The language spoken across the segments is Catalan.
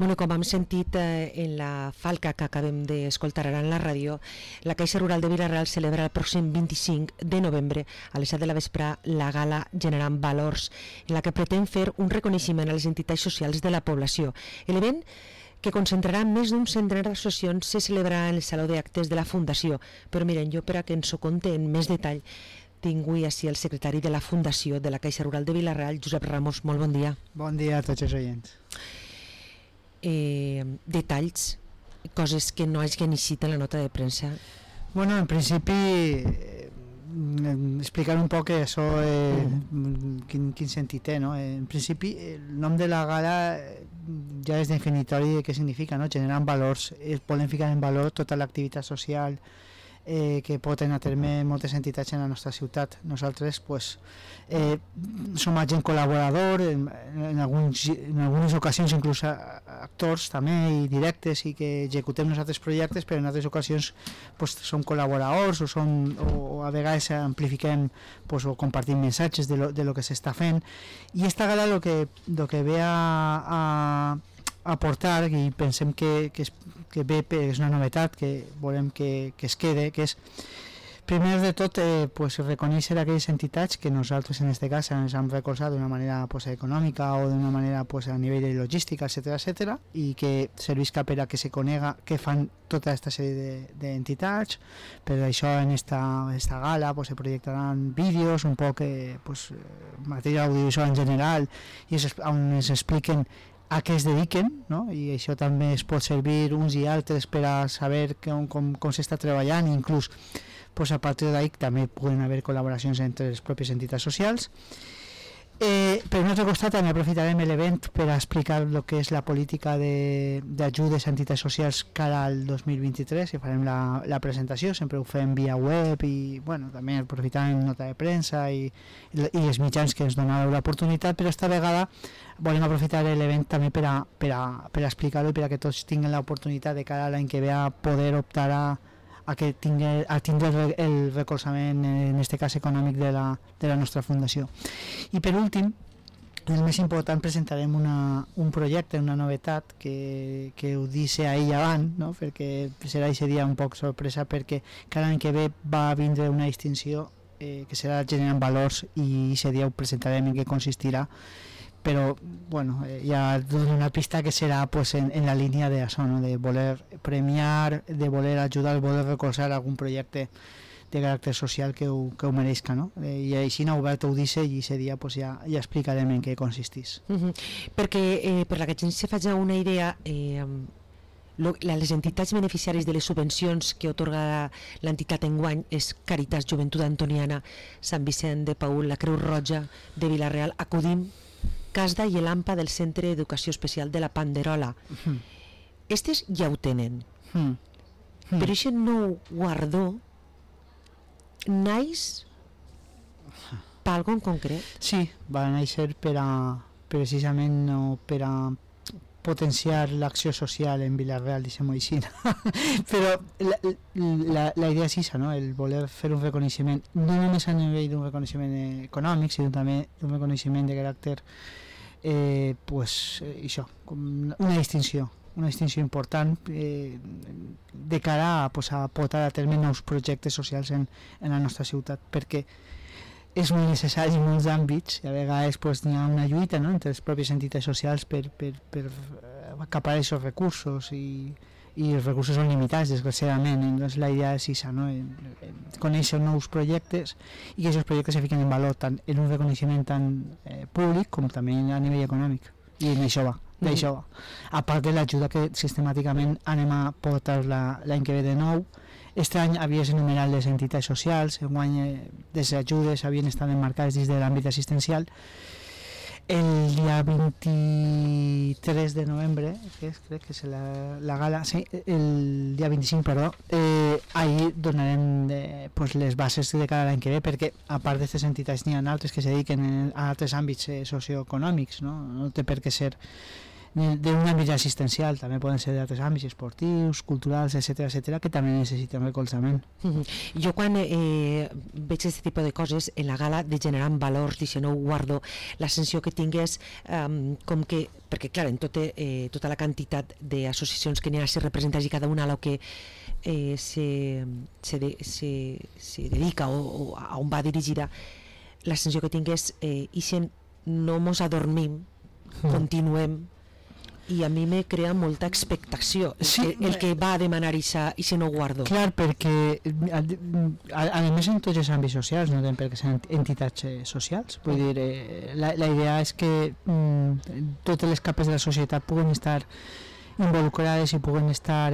Bueno, com hem sentit en la falca que acabem d'escoltar ara en la ràdio, la Caixa Rural de Vila-real celebra el pròxim 25 de novembre a les 7 de la vespre la gala Generant Valors, en la que pretén fer un reconeixement a les entitats socials de la població. L'event, que concentrarà més d'un centenar d'associacions, se celebrarà en el Saló d'Actes de la Fundació. Però miren, jo per a que ens ho conte en més detall, tinc avui així el secretari de la Fundació de la Caixa Rural de Vila-real, Josep Ramos. Molt bon dia. Bon dia a tots els oients. Detalls, coses que no hagin eixit en la nota de premsa. Bueno, en principi explicar un poc això, quin sentit té, no? En principi el nom de la gala ja és definitori de què significa, no? Generant valors, volen ficar en valor tota l'activitat social que poden a terme moltes entitats en la nostra ciutat. Nosaltres pues, som agent col·laborador, en algunes ocasions inclús actors també i directes, i que executem nosaltres projectes, però en altres ocasions pues, som col·laboradors o a vegades amplifiquem pues, o compartim missatges de lo que s'està fent. I esta gala lo que ve a aportar, i pensem que bé, és una novetat que volem que es quede, que és primer de tot pues, reconèixer aquelles entitats que nosaltres en aquest cas ens hem recolzat d'una manera pues, econòmica o d'una manera pues, a nivell de logística, etc, i que servisca per a que se conega que fan tota aquesta sèrie d'entitats. Per això en esta gala pues, se projectaran vídeos, un poc pues, material audiovisual en general, i on es expliquen a què es dediquen, no? I això també es pot servir uns i altres per a saber com s'està treballant, i inclús pues, a partir d'ahí també poden haver col·laboracions entre les pròpies entitats socials. Per un altre costat també aprofitarem l'event per a explicar el que és la política d'ajudes a entitats socials cara al 2023, i farem la presentació, sempre ho fem via web, i bueno, també aprofitarem nota de premsa i els mitjans que ens donen l'oportunitat, però esta vegada volem aprofitar l'event també per a explicar-ho, i per a que tots tinguin l'oportunitat de cara a l'any que ve a poder optar a tindre el recolzament, en aquest cas econòmic, de la nostra fundació. I per últim, el més important, presentarem un projecte, una novetat que ho deixe ahir abans, no? Perquè serà aquest dia un poc sorpresa, perquè cada any que ve va vindre una distinció que serà Generant Valors, i aquest dia ho presentarem en què consistirà, però bueno, ja dono una pista que serà pues, en la línia d'això, no? De voler premiar, de voler ajudar, de voler recolzar algun projecte de caràcter social que ho mereixca, no? I així obert ho dice, i aquest dia pues, ja explicarem en què consistís. Perquè per la que la gent se faci una idea, les entitats beneficiàries de les subvencions que otorga l'entitat enguany és Càritas Joventut Antoniana, Sant Vicent de Paül, la Creu Roja de Vila-real, Acudim, Casda i l'AMPA del Centre d'Educació Especial de la Panderola. Estes ja ho tenen. Però aquest nou guardó naix per algo en concret? Sí, va néixer precisament per a potenciar l'acció social en Vila-real, deixem-ho així. Però la idea és això, no? El voler fer un reconeixement, no només a nivell d'un reconeixement econòmic, sinó també d'un reconeixement de caràcter això, com una distinció important de cara a portar a terme nous projectes socials en la nostra ciutat, perquè és molt necessari en molts àmbits, i a vegades hi ha una lluita, no? Entre les pròpies entitats socials per acaparar aquests recursos, i els recursos són limitats, desgraciadament. Doncs la idea és això, no? Conèixer nous projectes, i que aquests projectes se fiquen en valor tant en un reconeixement tant públic com també a nivell econòmic, i en això va. A part de l'ajuda que sistemàticament anem a portar l'any que ve de nou. Aquest any havies enumerat les entitats socials, enguany les ajudes havien estat emmarcades dins de l'àmbit assistencial. El dia 23 de novembre, crec que és la gala, sí, el dia 25, perdó, ahir donarem les bases de cada any que ve, perquè a part d'aquestes entitats n'hi ha altres que se dediquen a altres àmbits socioeconòmics, no té per què ser d'un àmbit assistencial, també poden ser d'altres àmbits esportius, culturals, etc, que també necessiten recolzament. Jo quan veig aquest tipus de coses en la gala de generant valors, d'això no ho guardo, la sensació que tinc és com que, perquè clar, en tota la quantitat d'associacions que n'hi ha, se representen i cada una a lo que se dedica o a on va dirigida, la sensació que tinc és ixen no mos adormim, continuem, i a mi me crea molta expectació el que va a demanar i se no guardo. Clar, perquè a més en tots els àmbits socials, no tenen per què ser entitats socials, vull dir, la idea és que totes les capes de la societat puguen estar involucrades i puguen estar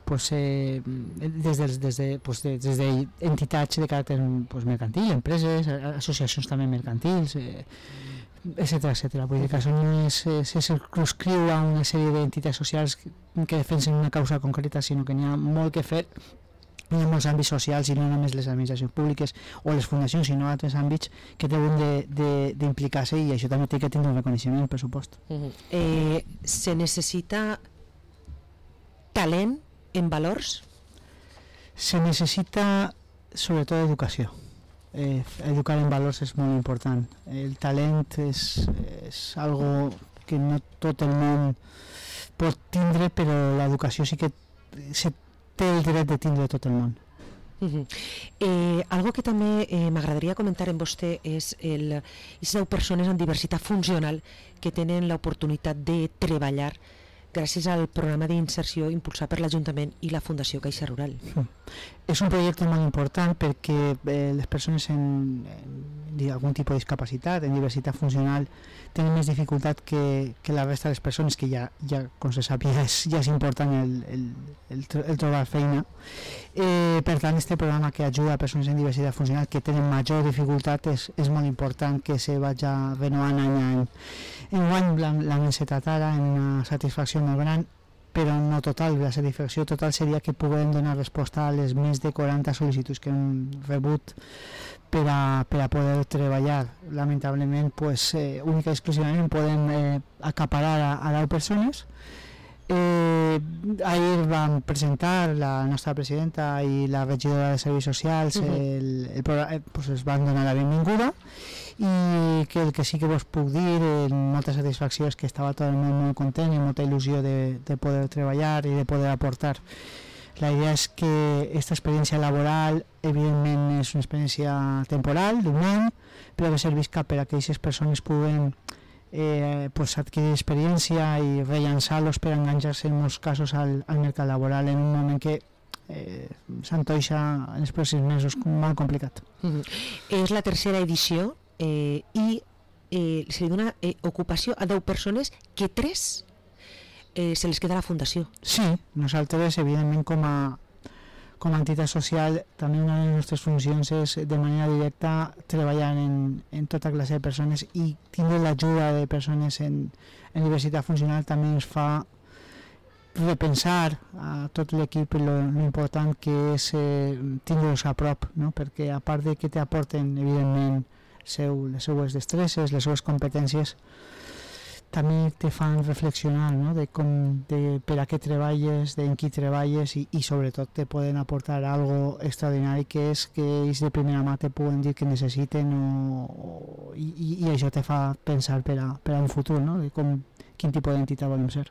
des d'entitats de caràcter mercantil, empreses, associacions també mercantils, etcètera. Vull dir que això no se circumscriu a una sèrie d'entitats socials que defensen una causa concreta, sinó que n'hi ha molt que fer. Hi ha molts àmbits socials i no només les administracions públiques o les fundacions, sinó altres àmbits que deuen d'implicar-se, i això també té que tindre un reconeixement, per supost. Se necessita talent en valors? Se necessita sobretot educació. Educar en valors és molt important. El talent és algo que no tot el món pot tindre, però l'educació sí que té el dret de tindre tot el món. Algo que també m'agradaria comentar amb vostè és les 10 persones amb diversitat funcional que tenen l'oportunitat de treballar gràcies al programa d'inserció impulsat per l'Ajuntament i la Fundació Caixa Rural. És un projecte molt important perquè les persones amb algun tipus de discapacitat, en diversitat funcional, tenen més dificultat que la resta de les persones, que ja com se sap, ja és important el trobar feina. Per tant, aquest programa que ajuda a persones amb diversitat funcional que tenen major dificultat és molt important que se vagi renovant any a any. Enguany l'hem encetat ara en una satisfacció molt gran, però no total. La satisfacció total seria que puguem donar resposta a les més de 40 sol·licituds que hem rebut per a poder treballar. Lamentablement, única i exclusivament podem acaparar a 10 persones. Ahir vam presentar la nostra presidenta i la regidora de Serveis Socials, es van donar la benvinguda, i que el que sí que vos puc dir amb molta satisfacció és que estava tot el món molt content i molta il·lusió de poder treballar i de poder aportar. La idea és que aquesta experiència laboral evidentment és una experiència temporal d'un any, però que servisca per a que aquestes persones puguen adquirir experiència i rellançar-los per enganxar-se en molts casos al mercat laboral en un moment que s'antoixa en els pròxims mesos molt complicat. És la tercera edició i se li dona ocupació a 10 persones que 3 se les queda a la Fundació. Sí, nosaltres evidentment com a entitat social també una de les nostres funcions és de manera directa treballar en tota classe de persones, i tindre l'ajuda de persones en diversitat funcional també ens fa repensar a tot l'equip l'important que és tindre-los a prop, no? Perquè a part de que t'aporten evidentment les seues destreses, les seues competències, també te fan reflexionar, no? de per a què treballes, en qui treballes, i sobretot te poden aportar algo extraordinari, que és que ells de primera mà te poden dir que necessiten i això te fa pensar per a un futur, no? De quin tipus d'entitat volem ser.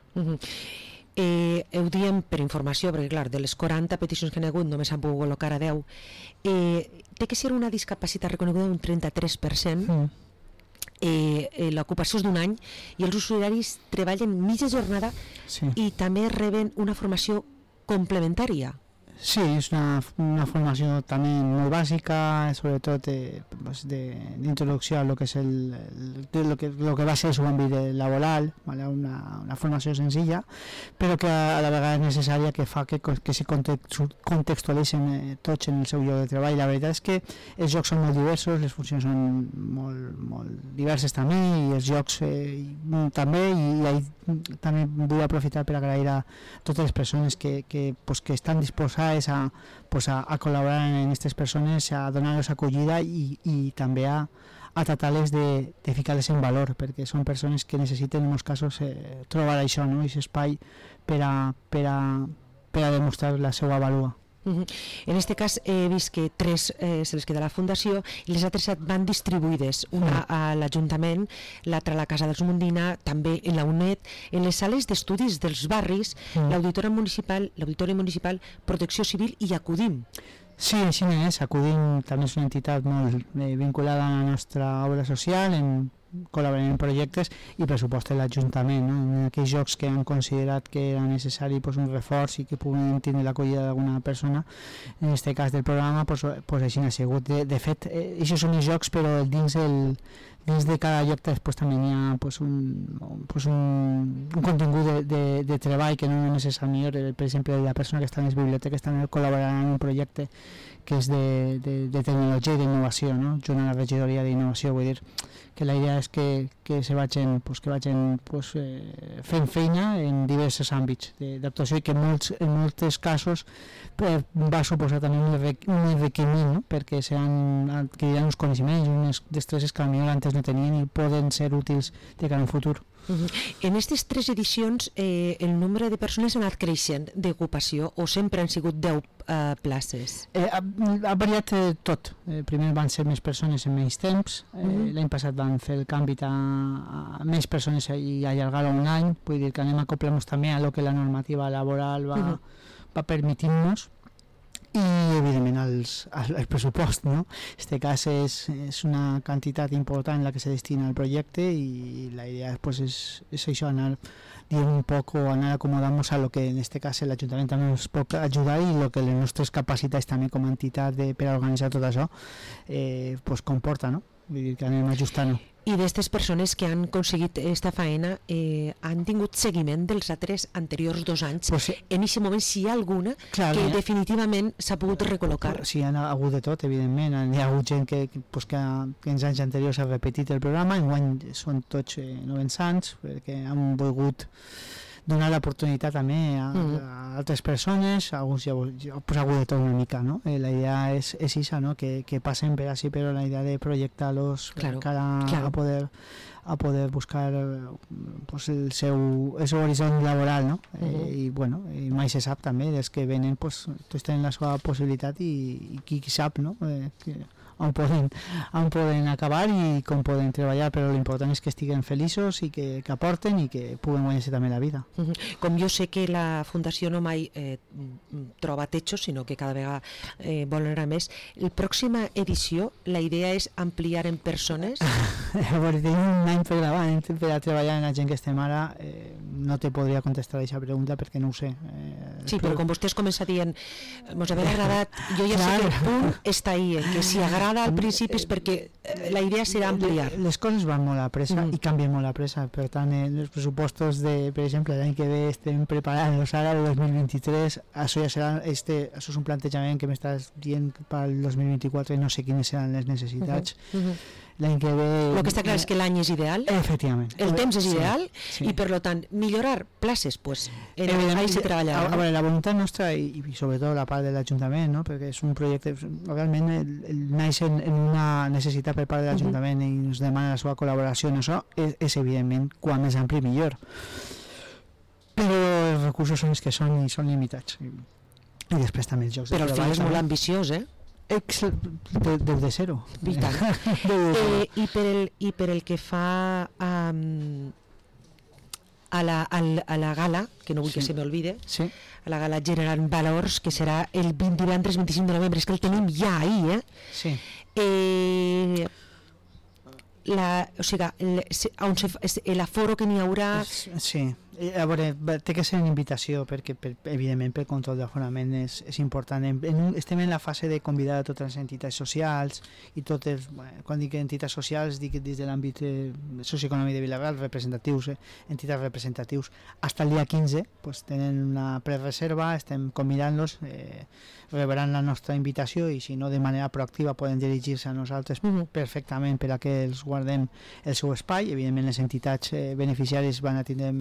Ho diem per informació, perquè clar, de les 40 peticions que han hagut només s'han pogut col·locar a 10. Té que ser una discapacitat reconeguda d'un 33%, l'ocupació és d'un any, i els usuaris treballen mitja jornada i també reben una formació complementària. Sí, és una formació també molt bàsica, sobretot d'introducció a lo que és lo que va ser el seu àmbit laboral, una formació senzilla, però que a la vegada és necessària, que fa que se contextualitzen tots en el seu lloc de treball. La veritat és que els jocs són molt diversos, les funcions són molt diverses també, i els jocs també, i també vull aprofitar per agrair a totes les persones que estan disposades començar és a col·laborar en aquestes persones, a donar-los acollida i també a tratar-les de ficar-les en valor, perquè són persones que necessiten en molts casos trobar això, no? Aquest espai per a demostrar la seva vàlua. En aquest cas he vist que 3 se les queda a la Fundació i les altres 7 van distribuïdes, una a l'Ajuntament, l'altra a la Casa dels Mundina, també en la UNED, en les sales d'estudis dels barris, l'Auditori Municipal, Protecció Civil i Acudim. Sí, així és. Acudim també és una entitat molt vinculada a la nostra obra social, col·laborem en projectes i pressuposta l'Ajuntament, no? En aquells jocs que han considerat que era necessari un reforç i que puguin tindre l'acollida d'alguna persona, en aquest cas del programa, així ha sigut. De fet, això són els jocs, però dins de cada lloc després també hi ha un contingut de treball que no només és el millor. Per exemple, la persona que està en les biblioteques també col·laborarà en un projecte que és de tecnologia i d'innovació, no? Junt a la regidoria d'innovació. Vull dir que la idea és que se vagin fent feina en diversos àmbits d'actuació i que en molts casos va suposar també un enriquiment, no? Perquè adquiriran uns coneixements i unes destreses que potser antes no tenien i poden ser útils de cara a un futur. En aquestes 3 edicions el nombre de persones ha anat creixent d'ocupació o sempre han sigut 10 places? Ha variat tot. Primer van ser més persones en menys temps, l'any passat van fer el canvi a més persones i allargar-ho un any, vull dir que anem a acoplar-nos també a lo que la normativa laboral va permetir-nos i evidentment el pressupost, no? En aquest cas és una quantitat important la que se destina al projecte i la idea és això, anar dient un poc o anar acomodant-nos a lo que en aquest cas l'Ajuntament també ens pot ajudar i lo que les nostres capacitats també com a entitat per a organitzar tot això comporta, no? Vull dir que anem ajustant-ho. I d'aquestes persones que han aconseguit aquesta feina han tingut seguiment dels altres anteriors 2 anys? En aquest moment, si hi ha alguna que definitivament s'ha pogut recol·locar? Sí, hi ha hagut de tot, evidentment. Hi ha hagut gent que en anys anteriors ha repetit el programa, enguany són tots novençants, perquè han volgut donar l'oportunitat també a altres persones, alguns ja ha hagut de tot una mica, no? La idea és això, no? Que passen per així, però la idea de projectar-los a poder buscar el seu horitzó laboral, no? I mai se sap també, dels que venen tots tenen la seva possibilitat i qui sap, no? On poden acabar i com poden treballar, però l'important és que estiguen feliços i que aporten i que puguen guanyar-se també la vida. Com jo sé que la Fundació no mai troba techos, sinó que cada vegada vol anar més, la pròxima edició, la idea és ampliar en persones? Tenim un any per davant per a treballar en la gent que estem ara, no te podria contestar aquesta pregunta perquè no ho sé. Sí, però com vostès comença dient mos havia agradat, jo ja sé que el punt està ahí, que si agrada al principi és perquè la idea serà ampliar. Les coses van molt a pressa i canvien molt a pressa, per tant els pressupostos per exemple l'any que ve estem preparant-los ara el 2023, això ja serà això és un plantejament que m'estàs dient pel 2024 i no sé quines seran les necessitats. L'any que ve... El que està clar és que l'any és ideal, efectivament, el temps és ideal i per tant millorar places, ahí se treballarà. A veure, la voluntat nostra i sobretot la part de l'Ajuntament, no? Perquè és un projecte realment naix en una necessitat per part de l'Ajuntament i ens demana la seva col·laboració en això, és evidentment quan més ampli millor, però els recursos són els que són i són limitats i després també els jocs de treball. Però el fill és molt ambiciós, Deu de ser-ho. I per el que fa a la gala, que no vull que se m'olvide, a la gala Generant Valors, que serà el divendres 25 de novembre, és que el tenim ja ahir, Sí. L'aforo que n'hi haurà... Sí, a veure, té que ser una invitació perquè evidentment per control d'aforament és important. Estem en la fase de convidar a totes les entitats socials i totes, quan dic entitats socials dic des de l'àmbit socioeconòmic de Vila-real, representatius, entitats representatius, fins el dia 15 tenen una prereserva, estem convidant-los, rebran la nostra invitació i si no de manera proactiva poden dirigir-se a nosaltres perfectament per a que els guardem el seu espai. Evidentment les entitats beneficiàries van a tindre més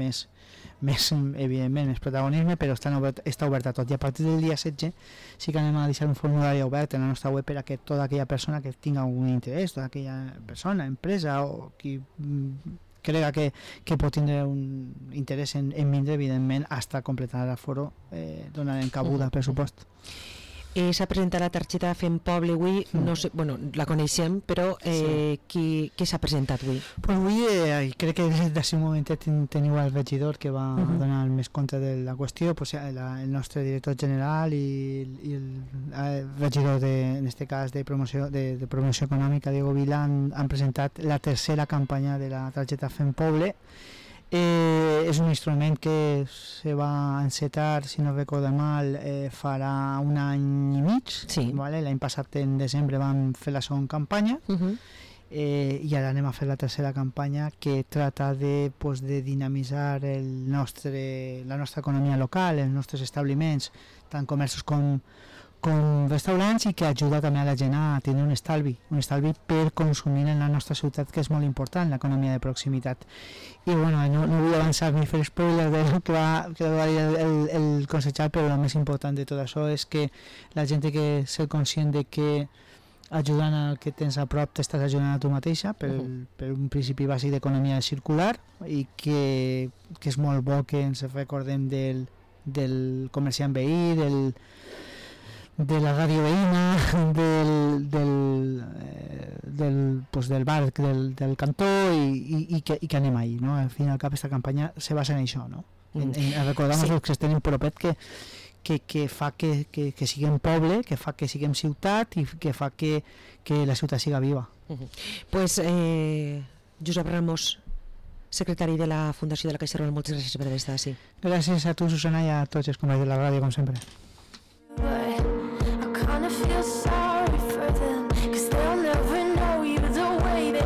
evidentment, més protagonisme, però està obert a tot. I a partir del dia 16 sí que anem a deixar un formulari obert en la nostra web per a que tota aquella persona que tinga algun interès, tota aquella persona, empresa o qui crega que pot tindre un interès en vindre, evidentment, hasta completar l'aforo, donarem cabuda al pressupost. S'ha presentat la targeta Fem Poble avui, no sé, bueno, la coneixem, però qui s'ha presentat avui? Pues avui crec que d'ací un momentet teniu el regidor que va donar més compte de la qüestió, pues, el nostre director general i el regidor en este cas de promoció econòmica, Diego Vila, han presentat la tercera campanya de la targeta Fem Poble. És un instrument que se va encetar, si no recordo mal, farà un any i mig, sí. Vale? L'any passat en desembre vam fer la segona campanya, i ara anem a fer la tercera campanya, que trata de dinamitzar la nostra economia local, els nostres establiments, tant comerços com restaurants, i que ajuda també a la gent a tenir un estalvi per consumir en la nostra ciutat, que és molt important, l'economia de proximitat. I bueno, no vull avançar ni fer spoilers del que va dir el consellal, però el més important de tot això és que la gent té que ser conscient de que ajudant al que tens a prop t'estàs ajudant a tu mateixa per un principi bàsic d'economia circular, i que és molt bo que ens recordem del comerciant veí, de la ràdio veïna, del bar del cantó, i que anem ahí, no? Al fin i al cap, aquesta campanya se basa en això, no? En recordar-nos els que estem en propet, que fa que siguem poble, que fa que siguem ciutat, i que fa que la ciutat siga viva. Pues Josep Ramos, secretari de la Fundació de la Caixa Rural, moltes gràcies per haver estat així. Gràcies a tu, Susana, i a tots els companys de la ràdio, com sempre. I kinda feel